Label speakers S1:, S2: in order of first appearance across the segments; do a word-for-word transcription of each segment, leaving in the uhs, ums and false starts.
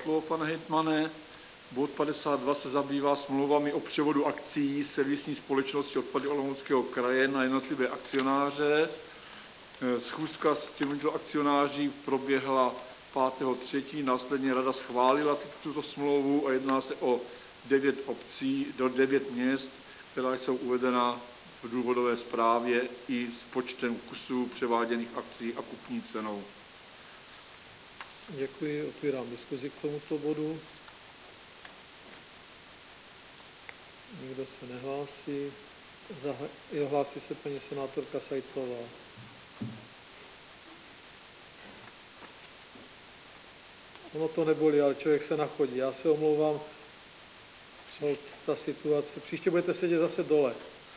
S1: slovo, pane hejtmane. Bod padesát dva se zabývá smlouvami o převodu akcií servisní společnosti Odpady Olomouckého kraje na jednotlivé akcionáře. Schůzka s těmito akcionáři proběhla pátého třetího Následně rada schválila tuto smlouvu a jedná se o devět obcí do devět měst, která jsou uvedena v důvodové zprávě i s počtem kusů převáděných akcií a kupní cenou.
S2: Děkuji, otvírám diskuzi k tomuto bodu. Nikdo se nehlásí. Zah- hlásí se paní senátorka Seitlová. Ono to nebolí, ale člověk se nachodí. Já se omlouvám, co ta situace. Příště budete sedět zase dole.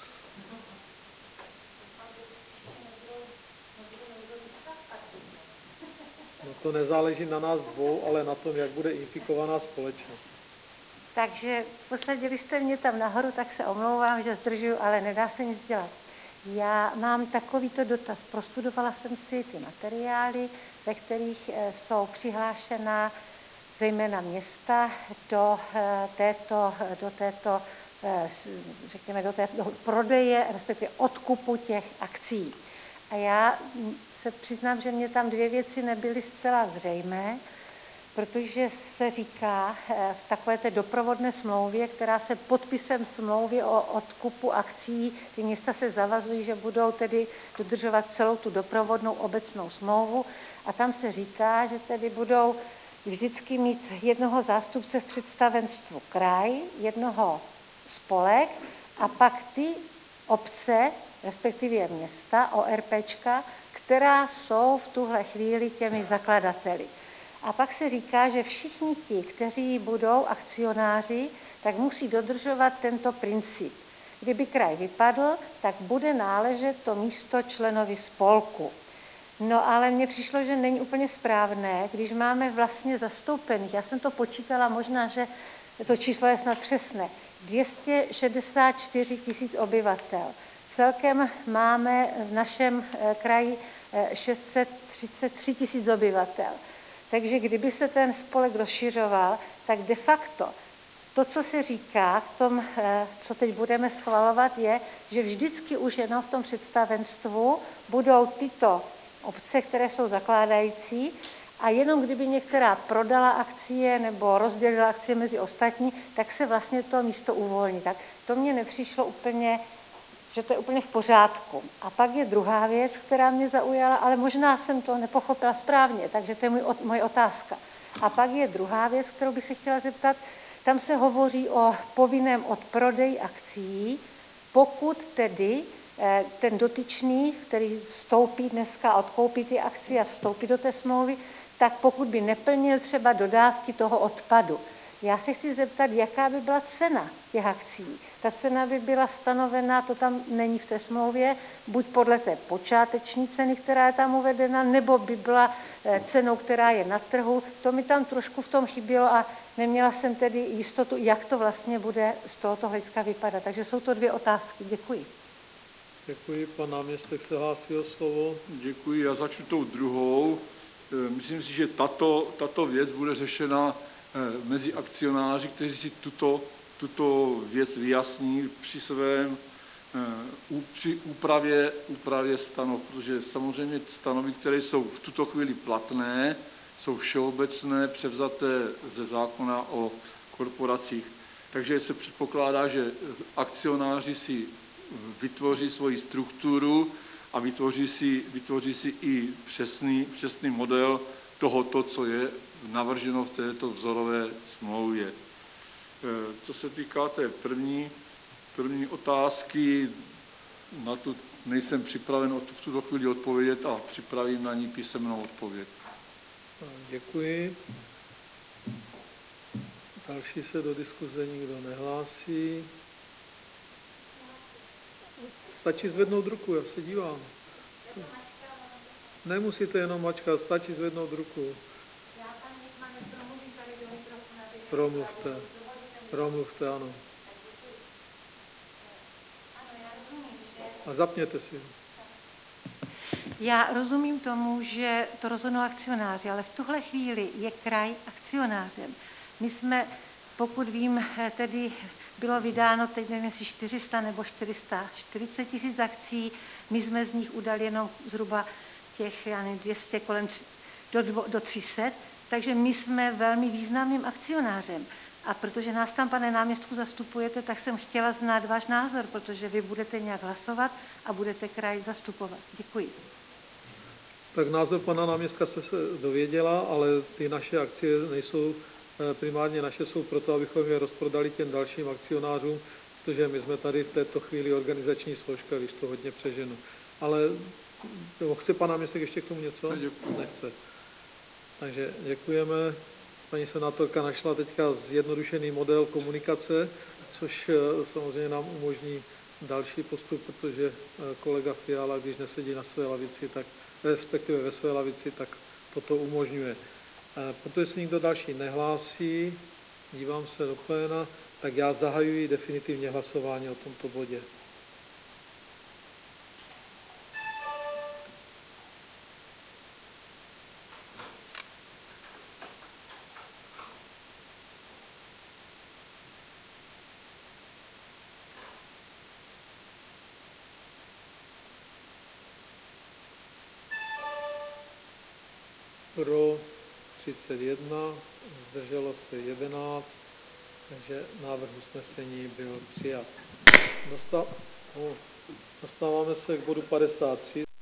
S2: No to nezáleží na nás dvou, ale na tom, jak bude infikovaná společnost.
S3: Takže posadili jste mě tam nahoru, tak se omlouvám, že zdržuju, ale nedá se nic dělat. Já mám takovýto dotaz. Prostudovala jsem si ty materiály, ve kterých jsou přihlášena zejména města do této, do této řekněme, do této prodeje, respektive odkupu těch akcií. A já se přiznám, že mě tam dvě věci nebyly zcela zřejmé, protože se říká v takové té doprovodné smlouvě, která se podpisem smlouvy o odkupu akcií, ty města se zavazují, že budou tedy dodržovat celou tu doprovodnou obecnou smlouvu a tam se říká, že tedy budou vždycky mít jednoho zástupce v představenstvu kraj, jednoho spolek a pak ty obce, respektive města, ORPčka, která jsou v tuhle chvíli těmi zakladateli. A pak se říká, že všichni ti, kteří budou akcionáři, tak musí dodržovat tento princip. Kdyby kraj vypadl, tak bude náležet to místo členovi spolku. No ale mně přišlo, že není úplně správné, když máme vlastně zastoupených, já jsem to počítala, možná, že to číslo je snad přesné, dvě stě šedesát čtyři tisíc obyvatel. Celkem máme v našem kraji šest set třicet tři tisíc obyvatel. Takže kdyby se ten spolek rozšiřoval, tak de facto to, co se říká v tom, co teď budeme schvalovat, je, že vždycky už jenom v tom představenstvu budou tyto obce, které jsou zakládající a jenom kdyby některá prodala akcie nebo rozdělila akcie mezi ostatní, tak se vlastně to místo uvolní. Tak to mně nepřišlo úplně, že to je úplně v pořádku. A pak je druhá věc, která mě zaujala, ale možná jsem to nepochopila správně, takže to je můj, moje otázka. A pak je druhá věc, kterou bych se chtěla zeptat, tam se hovoří o povinném odprodeji akcií, pokud tedy ten dotyčný, který vstoupí dneska a odkoupí ty akcie a vstoupí do té smlouvy, tak pokud by neplnil třeba dodávky toho odpadu. Já se chci zeptat, jaká by byla cena těch akcií. Ta cena by byla stanovená, to tam není v té smlouvě, buď podle té počáteční ceny, která je tam uvedena, nebo by byla cenou, která je na trhu. To mi tam trošku v tom chybělo a neměla jsem tedy jistotu, jak to vlastně bude z tohoto hlediska vypadat. Takže jsou to dvě otázky. Děkuji.
S2: Děkuji. Pan náměstek se hlásí o slovo.
S1: Děkuji. Já začnu tou druhou. Myslím si, že tato, tato věc bude řešena mezi akcionáři, kteří si tuto, tuto věc vyjasní při svém při úpravě, úpravě stanov, protože samozřejmě stanovy, které jsou v tuto chvíli platné, jsou všeobecné, převzaté ze zákona o korporacích. Takže se předpokládá, že akcionáři si vytvoří svoji strukturu a vytvoří si, vytvoří si i přesný, přesný model tohoto, co je navrženo v této vzorové smlouvě. Co se týká té první, první otázky, na tu nejsem připraven v tuto chvíli odpovědět a připravím na ní písemnou odpověď.
S2: Děkuji. Další se do diskuze nikdo nehlásí. Stačí zvednout ruku, já se dívám. Nemusíte jenom mačkat, stačí zvednout ruku. Promluvte. Promluvte, ano. A zapněte si ho.
S3: Já rozumím tomu, že to rozhodnou akcionáři, ale v tuhle chvíli je kraj akcionářem. My jsme, pokud vím, tedy bylo vydáno, teď nevím, jestli čtyři sta nebo čtyři sta čtyřicet tisíc akcí, my jsme z nich udali jenom zhruba těch, já nevím, dvě stě, kolem tři, do, dvo, do tři sta, takže my jsme velmi významným akcionářem. A protože nás tam, pane náměstku, zastupujete, tak jsem chtěla znát váš názor, protože vy budete nějak hlasovat a budete kraj zastupovat. Děkuji.
S2: Tak názor pana náměstka se dověděla, ale ty naše akcie nejsou primárně naše, jsou proto, abychom je rozprodali těm dalším akcionářům, protože my jsme tady v této chvíli organizační složka, když to hodně přeženu. Ale chce pan náměstek ještě k tomu něco?
S1: Děkuji.
S2: Nechce. Takže děkujeme. Paní senátorka našla teďka zjednodušený model komunikace, což samozřejmě nám umožní další postup, protože kolega Fiala, když nesedí na své lavici, tak respektive ve své lavici, tak toto umožňuje. Protože se nikdo další nehlásí, dívám se do pléna, tak já zahajuji definitivně hlasování o tomto bodě. Pro třicet jedna, zdrželo se jedenáct, takže návrh usnesení byl přijat. Dostáváme se k bodu padesát tři.